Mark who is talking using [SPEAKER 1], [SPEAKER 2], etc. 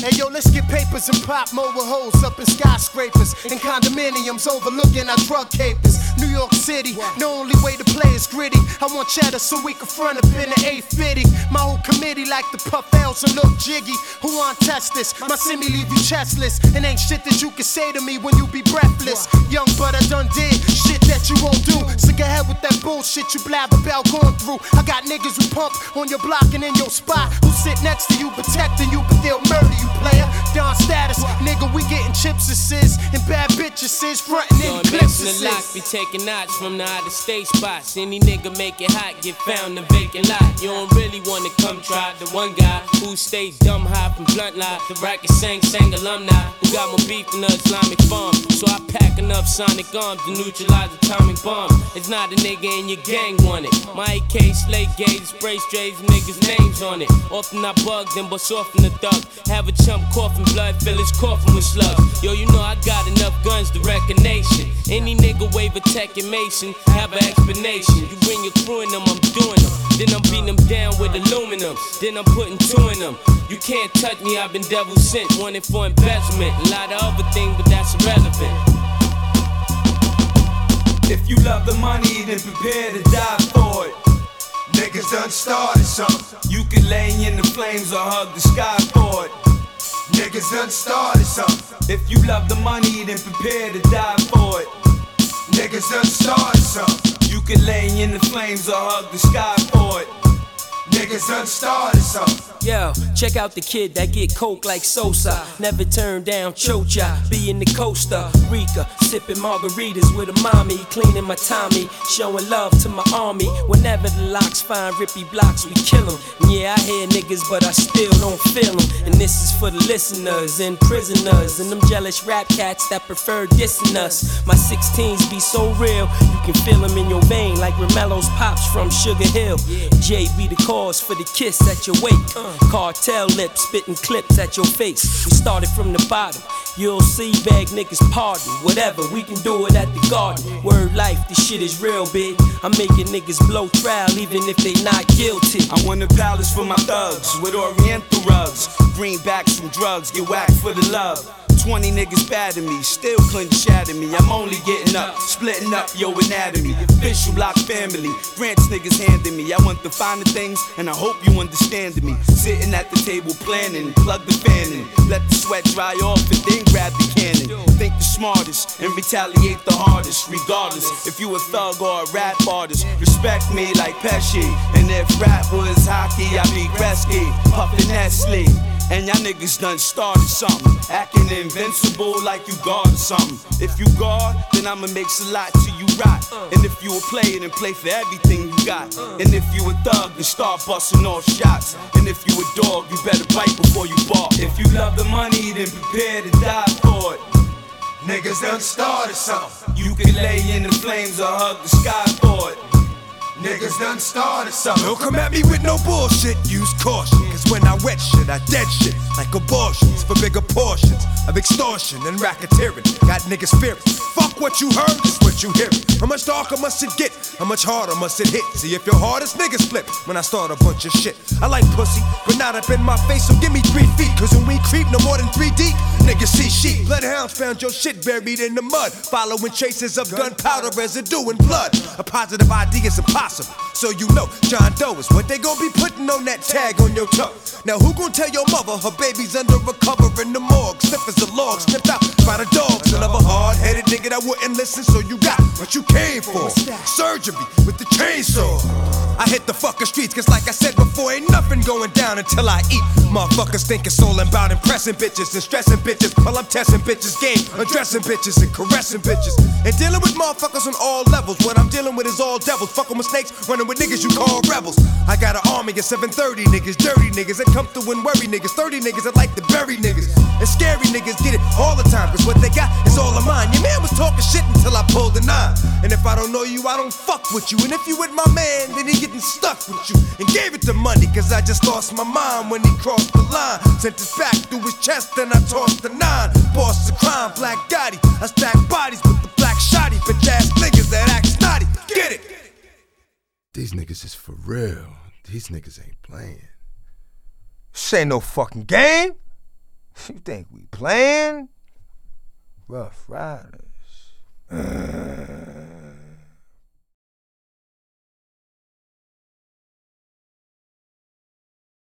[SPEAKER 1] Hey yo, let's get papers and pop mobile holes up in skyscrapers and condominiums overlooking our drug capers. New York City, the only way to play is gritty. I want cheddar so we can front up in the 850. My whole committee like to puff L's and look jiggy. Who want test this? My semi leave you chestless. And ain't shit that you can say to me when you be breathless. Young but I done did shit that you won't do. So go ahead with that bullshit you blab about going through. I got niggas who pump on your block and in your spot, who sit next to you protecting you but they'll murder you, player. Don status, nigga, we getting chips assists and bad bitches sis frontin' in clips
[SPEAKER 2] the lock be taking knots from the out of state spots. Any nigga make it hot get found in a vacant lot. You don't really wanna come try the one guy who stays dumb high from blunt lie. The racket sang alumni who got more beef than the Islamic farm. So I pack enough sonic arms to neutralize atomic bombs. It's not a nigga in your gang want it. My AK slate gauge spray strays niggas names on it. Often I bug them but soften the thug. Have a chump coughing blood fill his coffin with slugs. Yo, you know I got enough guns to wreck a nation. Any nigga wave a tech and mason have an explanation. You bring your crew in them, I'm doing them. Then I'm beating them down with aluminum. Then I'm putting two in them. You can't touch me, I've been devil sent. Wanted for investment. A lot of other things, but that's irrelevant.
[SPEAKER 3] If you love the money, then prepare to die for it. Niggas done started something. You can lay in the flames or hug the sky for it. Niggas done started something. If you love the money, then prepare to die for it. Niggas done started something. You can lay in the flames or hug the sky for it. Niggas done started something.
[SPEAKER 2] Yo, check out the kid that get coke like Sosa. Never turn down Chocha, be in the Costa Rica, sipping margaritas with a mommy, cleaning my Tommy, showing love to my army. Whenever the locks find rippy blocks, we kill them. Yeah, I hear niggas, but I still don't feel them. And this is for the listeners and prisoners and them jealous rap cats that prefer dissing us. My 16s be so real, you can feel them in your vein like Romelo's pops from Sugar Hill. J be the cause for the kiss at your wake. Cartel lips spitting clips at your face. We started from the bottom. You'll see bag niggas pardon. Whatever, we can do it at the garden. Word life, this shit is real big. I'm making niggas blow trial even if they not guilty.
[SPEAKER 3] I want a palace for my thugs with oriental rugs. Greenbacks from drugs, get whacked for the love. 20 niggas bad at me, still couldn't shatter me. I'm only getting up, splitting up your anatomy. Official block family, branch niggas handing me. I want the finer things, and I hope you understand me. Sitting at the table planning, plug the fan in. Let the sweat dry off and then grab the cannon. Think the smartest and retaliate the hardest. Regardless, if you a thug or a rap artist, respect me like Pesci. And if rap was hockey, I be Gretzky, puffin' Nestle. And y'all niggas done started something, acting invincible like you guard or something. If you guard, then I'ma make a lot till you rot. And if you a player, then play for everything you got. And if you a thug, then start busting off shots. And if you a dog, you better bite before you bark. If you love the money, then prepare to die for it. Niggas done started something. You can lay in the flames or hug the sky for it. Niggas done started something.
[SPEAKER 4] Don't come at me with no bullshit, use caution. Cause when I wet shit, I dead shit like abortions for bigger portions of extortion and racketeering. Got niggas fearing. Fuck what you heard, it's what you hear. How much darker must it get? How much harder must it hit? See if your hardest niggas flip when I start a bunch of shit. I like pussy, but not up in my face, so give me 3 feet. Cause when we creep no more than 3 deep, niggas see sheep. Bloodhounds found your shit buried in the mud, following traces of gunpowder residue and blood. A positive idea is impossible, so you know John Doe is what they gon' be putting on that tag on your tongue. Now who gon' tell your mother her baby's under a cover in the morgue? Sniff as a log, sniffed out by the dogs. Another hard-headed nigga that wouldn't listen, so you got what you came for. Surgery with the chainsaw. I hit the fucking streets, cause like I said before, ain't nothing going down until I eat. Motherfuckers think it's all about impressing bitches and stressing bitches while I'm testing bitches' game, undressing bitches and caressing bitches. And dealing with motherfuckers on all levels. What I'm dealing with is all devils. Fucking with snakes, running with niggas you call rebels. I got an army of 730 niggas, dirty niggas that come through and worry niggas. 30 niggas that like to bury niggas. And scary niggas get it all the time, cause what they got is all of mine. Your man was talking shit until I pulled the 9. And if I don't know you, I don't fuck with you. And if you with my man, then he getting stuck with you. And gave it to money, cause I just lost my mind when he crossed the line. Sent his back through his chest, then I tossed the 9. Boss of crime, Black Gotti. I stack bodies with the black shotty. Bitch ass niggas that act snotty. Get it?
[SPEAKER 5] These niggas is for real. These niggas ain't playing.
[SPEAKER 4] This ain't no fucking game.
[SPEAKER 6] You think we playing? Rough Riders.